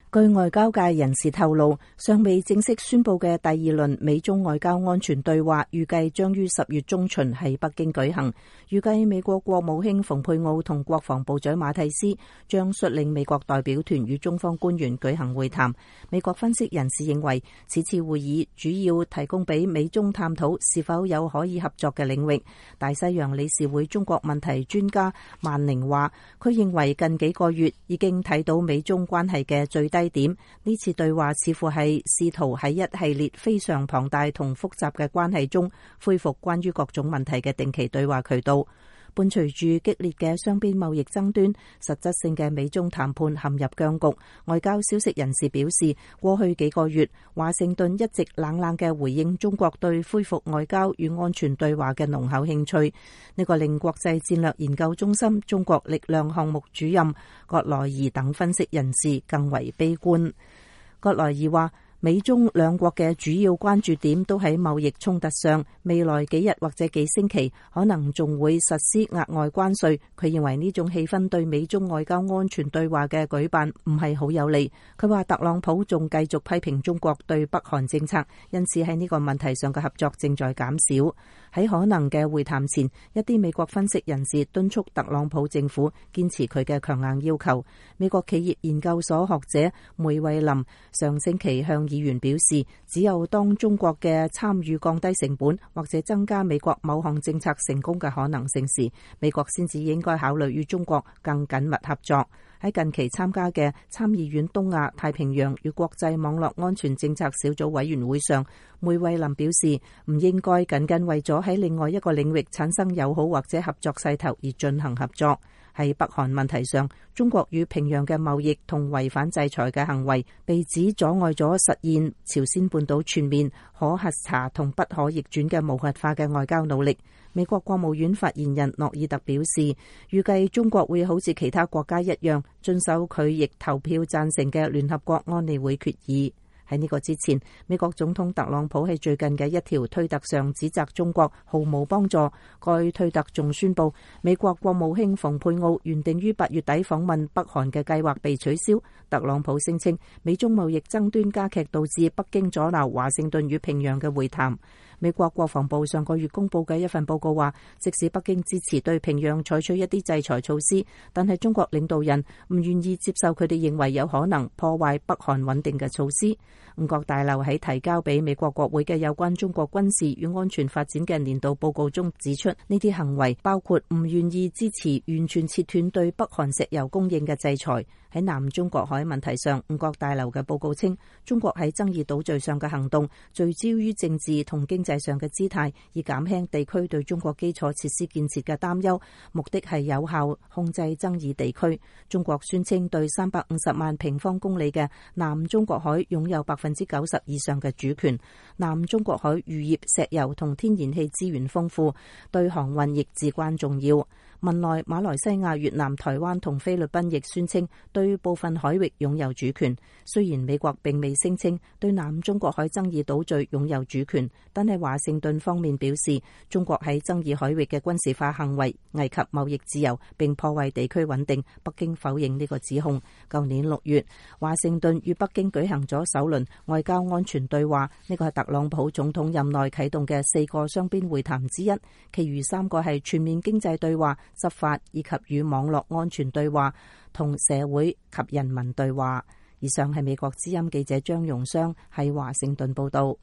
據外交界人士透露，尚未正式宣布嘅第二輪美中外交安全對話，預計將於10月中旬喺北京舉行。預計美國國務卿蓬佩奧同國防部長馬蒂斯將率領美國代表團與中方官員舉行會談。美國分析人士認為，此次會議主要提供俾美中探討是否有可以合作嘅領域。大西洋理事會中國問題專家萬寧話，佢認為近幾個月已經睇到美中關係嘅最低點，呢次對話似乎係試圖喺一系列非常龐大同複雜嘅關係中恢復關於各種問題嘅定期對話渠道。伴隨住激烈嘅雙邊貿易爭端，實質性嘅美中談判陷入僵局。外交消息人士表示，過去幾個月，華盛頓一直冷冷嘅回應中國對恢復外交與安全對話嘅濃厚興趣。呢個令國際戰略研究中心中國力量項目主任葛萊儀等分析人士更為悲觀。葛萊儀話，美中兩國嘅主要關注點都喺貿易衝突上，未來幾日或者幾星期可能仲會實施額外關稅。佢認為呢種氣氛對美中外交安全對話嘅舉辦唔係好有利。佢話特朗普仲繼續批評中國對北韓政策，因此喺呢個問題上嘅合作正在減少。喺可能嘅會談前，一啲美國分析人士敦促特朗普政府堅持佢嘅強硬要求。美國企業研究所學者梅惠林上星期向議員表示，只有當中國嘅參與降低成本或者增加美國某項政策成功嘅可能性時，美國先至應該考慮與中國更緊密合作。喺近期參加嘅參議院東亞太平洋與國際網絡安全政策小組委員會上，梅惠林表示，唔應該僅為咗喺另外一個領域產生友好或者合作勢頭而進行合作。喺北韓問題上，中國與平壤嘅貿易同違反制裁嘅行為被指阻礙咗實現朝鮮半島全面可核查同不可逆轉嘅無核化嘅外交努力。美國國務院發言人諾爾特表示，預計中國會好似其他國家一樣遵守佢亦投票贊成嘅聯合國安理會決議。喺呢個之前，美國總統特朗普喺最近嘅一條推特上指責中國毫無幫助。該推特仲宣布，美國國務卿蓬佩奧原定於8月底訪問北韓嘅計劃被取消。特朗普聲稱，美中貿易爭端加劇，導致北京阻撓華盛頓與平壤嘅會談。美國國防部上個月公布嘅一份報告話，即使北京支持對平壤採取一啲制裁措施，但係中國領導人唔願意接受佢哋認為有可能破壞北韓穩定嘅措施。五角大樓喺提交俾美國國會嘅有關中國軍事與安全發展嘅年度報告中指出，呢啲行為包括唔願意支持完全切斷對北韓石油供應嘅制裁。喺南中國海問題上，五角大樓嘅報告稱，中國喺爭議島嶼上嘅行動聚焦於政治同經濟上嘅姿態，以減輕地區對中國基礎設施建設嘅擔憂，目的係有效控制爭議地區。中國宣稱對350萬平方公里嘅南中國海擁有90%以上嘅主權。南中國海漁業、石油同天然氣資源豐富，對航運亦至關重要。文萊、馬來西亞、越南、台灣同菲律賓亦宣稱對部分海域擁有主權。雖然美國並未聲稱對南中國海爭議島嶼擁有主權，但係華盛頓方面表示，中國喺爭議海域嘅軍事化行為危及貿易自由並破壞地區穩定。北京否認呢個指控。舊年6月，華盛頓與北京舉行咗首輪外交安全對話，呢個係特朗普總統任內啟動嘅4個雙邊會談之一，其餘3個係全面經濟對話、執法以及與網絡安全對話同社會及人民對話。以上係美國之音記者張容湘喺華盛頓報道。